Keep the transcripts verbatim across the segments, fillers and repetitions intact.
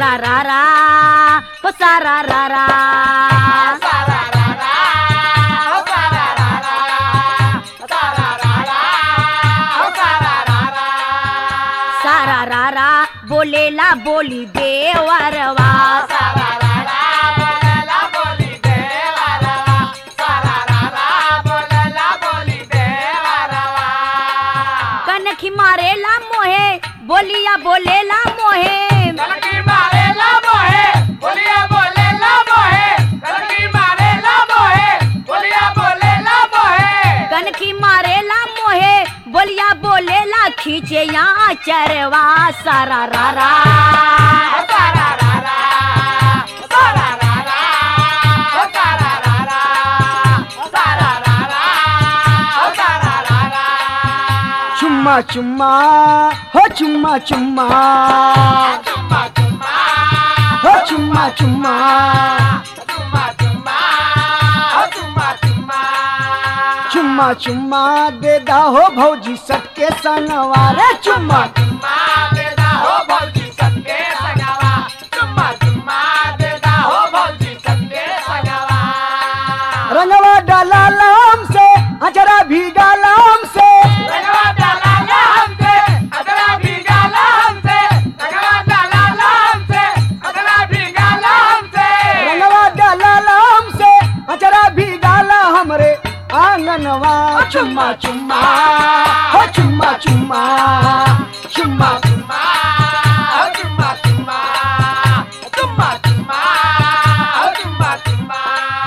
सारा रारा हो सारा रारा सारा रारा हो सारा रारा सारा रारा हो सारा रारा सारा रारा बोलेला बोली देवरवा सारा रारा बोलेला बोली देवरवा सारा रारा बोलेला बोली देवरवा कनखी मारेला मोहे बोलिया बोलेला मोहे कनकी मारेला मोहे बोलिया बोलेला मोहे कनकी मारेला मोहे बोलिया बोलेला मोहे कनखी मारेला मोहे बोलिया बोलेला खींचे यहाँ चरवा सारा रारा सारा रारा सारा रारा सारा रारा सारा रारा सारा रारा चुम्मा चुम्मा हो चुम्मा चुम्मा चुम्मा चुम्मा हो चुम्मा चुम्मा चुम्मा चुम्मा हो चुम्मा चुम्मा चुम्मा चुम्मा दे दा हो भौजी सबके संगवा रे चुम्मा चुम्मा देदा हो भौजी सबके संगवा चुम्मा चुम्मा देदा हो भौजी सबके संगवा रंगवा डाला लाम से अजरा भीगा लाम से रंगवा डाला लाम से अदरा भीगा लाम से रंगवा डाला लाम से अदरा भीगा लाम से रंगवा डाला लाम से अजरा भीगा ला हमरे आंगनवा चुम्मा चुम्मा हो चुम्मा चुम्मा चुम्मा चुम्मा हो चुम्मा चुम्मा चुम्मा चुम्मा हो चुम्मा चुम्मा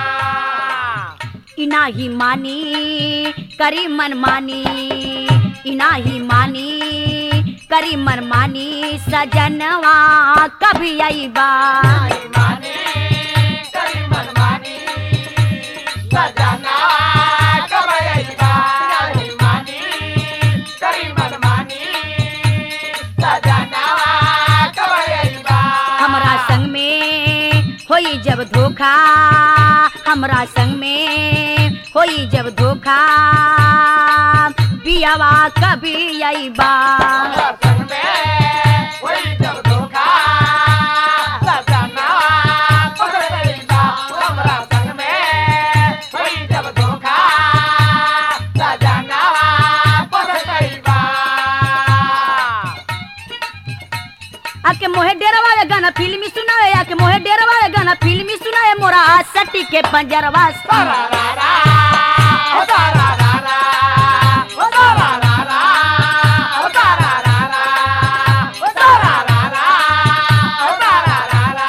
इना ही मानी करी मन मानी इना ही मानी करी मन मानी सजनवा कभी आई बा मानी करी मन मानी सजना कबैबा नहीं मानी करी मन मानी सजना कबैबा हमरा संग में होई जब धोखा हमरा संग में होई जब धोखा पियावा कभी आई बा संग में वही जब धोखा सजना पकड़ैबा हमरा संग में वही जब धोखा सजना पकड़ैबा आके मोहे डेरवा वे गाना फिल्मी सुनावे आके मोहे डेरवा वे गाना फिल्मी सुनावे मोरा सटी के पंजरवा सारा रारा ओ सारा रारा ओ सारा रारा ओ सारा रारा ओ सारा रारा ओ सारा रारा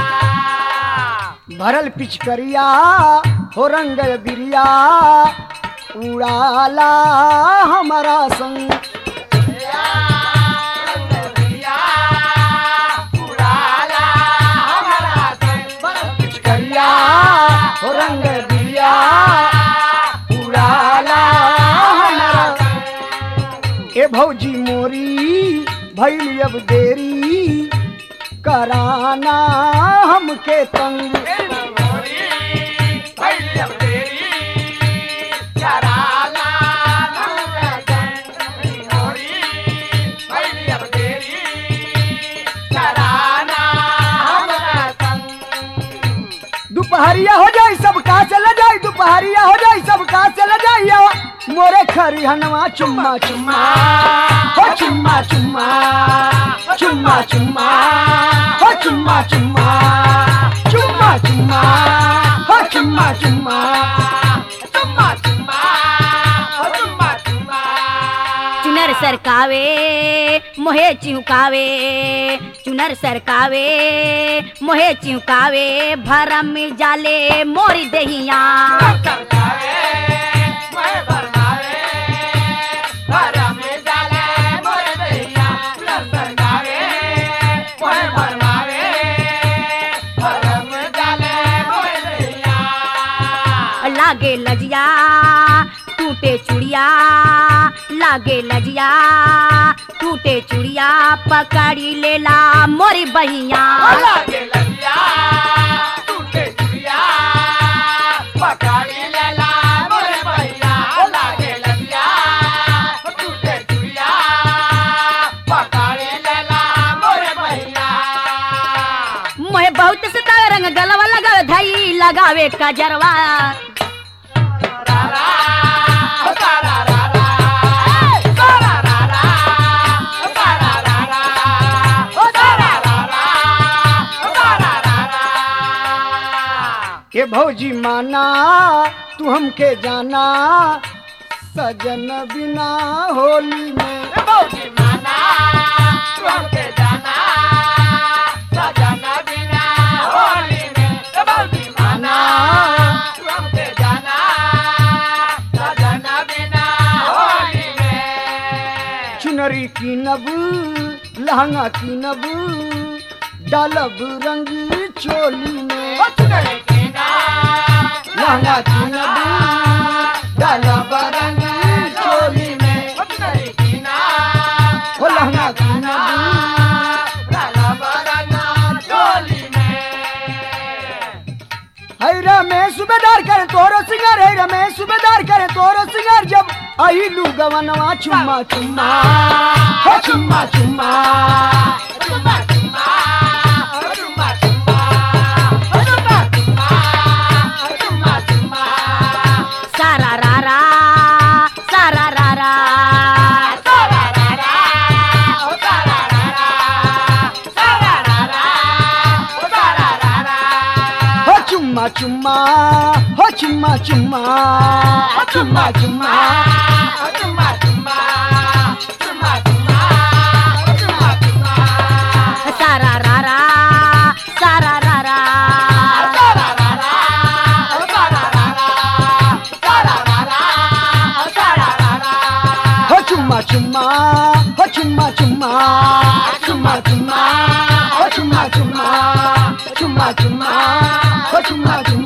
भरल पिचकरिया हो रंग बिरिया उड़ाला हमारा संग उड़ाला हमारा संग पिचकरिया हो रंग बिरिया उड़ाला हमारा संग। ए भौजी मोरी भैली अब देरी कराना हमके तंग दोपहरिया हो जाई सब का चला जाई दोपहरिया हो जाई सब का चला जाई मोरे खरी हनवा चुम्मा चुम्मा हो चुम्मा चुम्मा चुम्मा चुम्मा हो चुम्मा चुम्मा चुम्मा चुम्मा हो चुम्मा चुम्मा चुनर सरकावे मोहे चिहुकावे चुनर सरकावे मोहे चिहुकावे भरम जाले मोरी दहिया लागे लजिया टूटे चुड़िया लागे लजिया टूटे चुड़िया पकड़ी लेला मोरी बहिया लगावे कजरवा ये भौजी माना तू हमके जाना सजन बिना होली में भौजी माना तू हमके जाना सजन बिना होली में भौजी माना तू हमके जाना सजन बिना होली में चुनरी की नब लहंगा की नब डालब रंग चोली में चुनरी की ना लहंगा की नब डालब रंग चोली में चुनरी की ना ओ लहंगा की नब चोली में है रमेश सूबेदार करे तोरो सिंगार है रमेश सूबेदार करे तोरो सिंगार जब आई लू गवनवा चुम्मा चुम्मा हो चुम्मा चुम्मा चुम्मा चुम्मा चुम्मा चुम्मा चुम्मा चुम्मा चुम्मा चुम्मा सारा रारा सारा रारा सारा रारा ओ सारा रारा सारा रारा ओ सारा रारा हो चुम्मा चुम्मा हो चुम्मा चुम्मा चुम्मा चुम्मा चुम्मा चुम्मा चुम्मा चुम्मा चुम्मा चुम्मा सारा रारा सारा रारा सारा रारा ओ सारा रारा सारा रारा ओ सारा रारा हो चुम्मा चुम्मा हो चुम्मा चुम्मा चुम्मा चुम्मा हो चुम्मा चुम्मा चुम्मा चुम्मा हो चुम्मा चुम्मा